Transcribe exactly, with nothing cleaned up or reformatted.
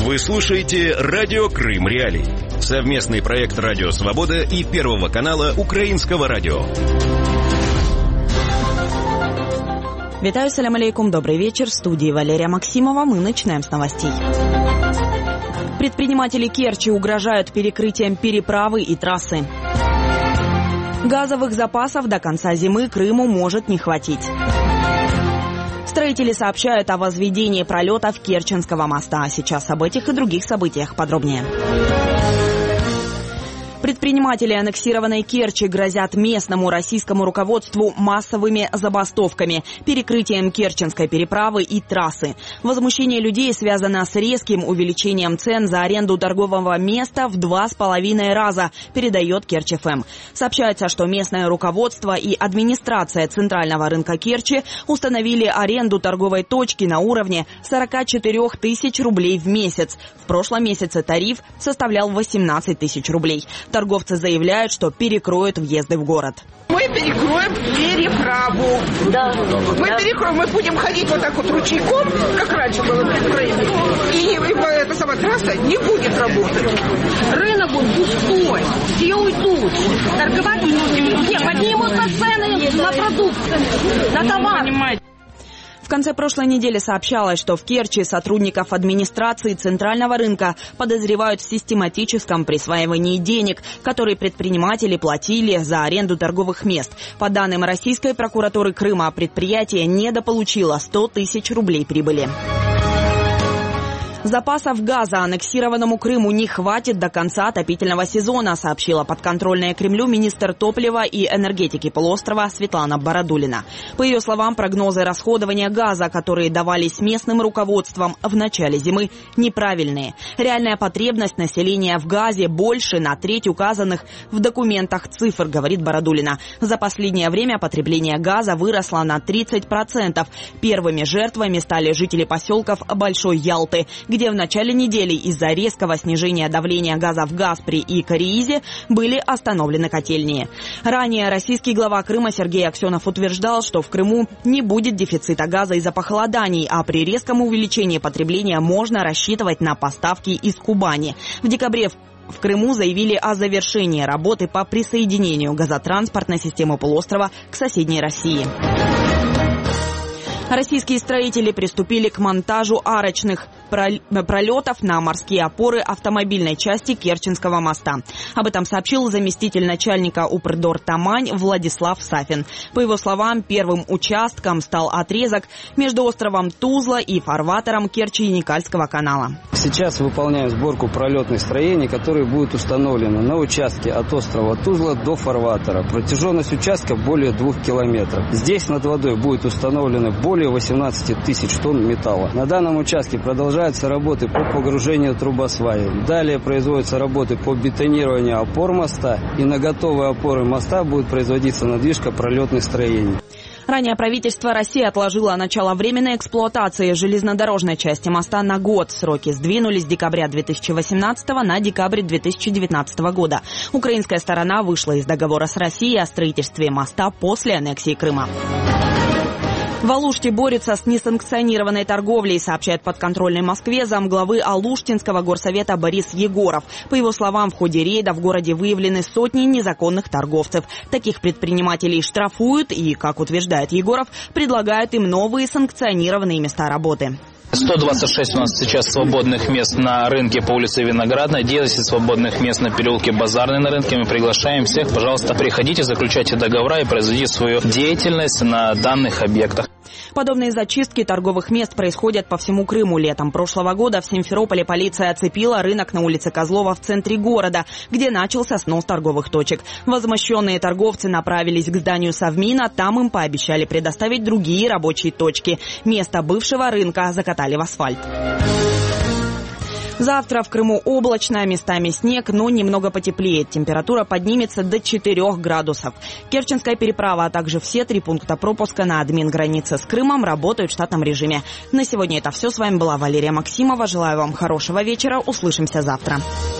Вы слушаете «Радио Крым Реалии». Совместный проект «Радио Свобода» и Первого канала Украинского радио. Витаю, салям алейкум, добрый вечер. В студии Валерия Максимова. Мы начинаем с новостей. Предприниматели Керчи угрожают перекрытием переправы и трассы. Газовых запасов до конца зимы Крыму может не хватить. Строители сообщают о возведении пролетов Керченского моста. Сейчас об этих и других событиях подробнее. Предприниматели аннексированной Керчи грозят местному российскому руководству массовыми забастовками, перекрытием Керченской переправы и трассы. Возмущение людей связано с резким увеличением цен за аренду торгового места в два с половиной раза, передает Керчь-ФМ. Сообщается, что местное руководство и администрация центрального рынка Керчи установили аренду торговой точки на уровне сорок четыре тысячи рублей в месяц. В прошлом месяце тариф составлял восемнадцать тысяч рублей. Торговцы заявляют, что перекроют въезды в город. Мы перекроем переправу. Да. Мы да. перекроем, мы будем ходить вот так вот ручейком, как раньше было при Украине. И, и эта сама трасса не будет работать. Рынок будет пустой. Все уйдут. Торговать не поднимутся цены на продукты, на товар. В конце прошлой недели сообщалось, что в Керчи сотрудников администрации центрального рынка подозревают в систематическом присваивании денег, которые предприниматели платили за аренду торговых мест. По данным российской прокуратуры Крыма, предприятие недополучило сто тысяч рублей прибыли. Запасов газа аннексированному Крыму не хватит до конца отопительного сезона, сообщила подконтрольная Кремлю министр топлива и энергетики полуострова Светлана Бородулина. По ее словам, прогнозы расходования газа, которые давались местным руководством в начале зимы, неправильные. Реальная потребность населения в газе больше на треть указанных в документах цифр, говорит Бородулина. За последнее время потребление газа выросло на тридцать процентов. Первыми жертвами стали жители поселков Большой Ялты, где в начале недели из-за резкого снижения давления газа в Гаспре и Кариизе были остановлены котельные. Ранее российский глава Крыма Сергей Аксенов утверждал, что в Крыму не будет дефицита газа из-за похолоданий, а при резком увеличении потребления можно рассчитывать на поставки из Кубани. В декабре в Крыму заявили о завершении работы по присоединению газотранспортной системы полуострова к соседней России. Российские строители приступили к монтажу арочных пролетов на морские опоры автомобильной части Керченского моста. Об этом сообщил заместитель начальника Упрдор Тамань Владислав Сафин. По его словам, первым участком стал отрезок между островом Тузла и фарватером Керчи-Яникальского канала. Сейчас выполняем сборку пролетных строений, которые будут установлены на участке от острова Тузла до фарватера. Протяженность участка более двух километров. Здесь над водой будет установлено более восемнадцати тысяч тонн металла. На данном участке продолжаются работы по погружению трубосваи. Далее производятся работы по бетонированию опор моста, и на готовые опоры моста будет производиться надвижка пролетных строений. Ранее правительство России отложило начало временной эксплуатации железнодорожной части моста на год. Сроки сдвинулись с декабря две тысячи восемнадцатого на декабрь две тысячи девятнадцатого года. Украинская сторона вышла из договора с Россией о строительстве моста после аннексии Крыма. В Алуште борются с несанкционированной торговлей, сообщает подконтрольной Москве замглавы Алуштинского горсовета Борис Егоров. По его словам, в ходе рейда в городе выявлены сотни незаконных торговцев. Таких предпринимателей штрафуют и, как утверждает Егоров, предлагают им новые санкционированные места работы. сто двадцать шесть у нас сейчас свободных мест на рынке по улице Виноградной, десять свободных мест на переулке Базарной на рынке. Мы приглашаем всех, пожалуйста, приходите, заключайте договора и производите свою деятельность на данных объектах. Подобные зачистки торговых мест происходят по всему Крыму. Летом прошлого года в Симферополе полиция оцепила рынок на улице Козлова в центре города, где начался снос торговых точек. Возмущенные торговцы направились к зданию Совмина, там им пообещали предоставить другие рабочие точки. Место бывшего рынка закатали в асфальт. Завтра в Крыму облачно, местами снег, но немного потеплеет. Температура поднимется до четырёх градусов. Керченская переправа, а также все три пункта пропуска на админ-границе с Крымом работают в штатном режиме. На сегодня это все. С вами была Валерия Максимова. Желаю вам хорошего вечера. Услышимся завтра.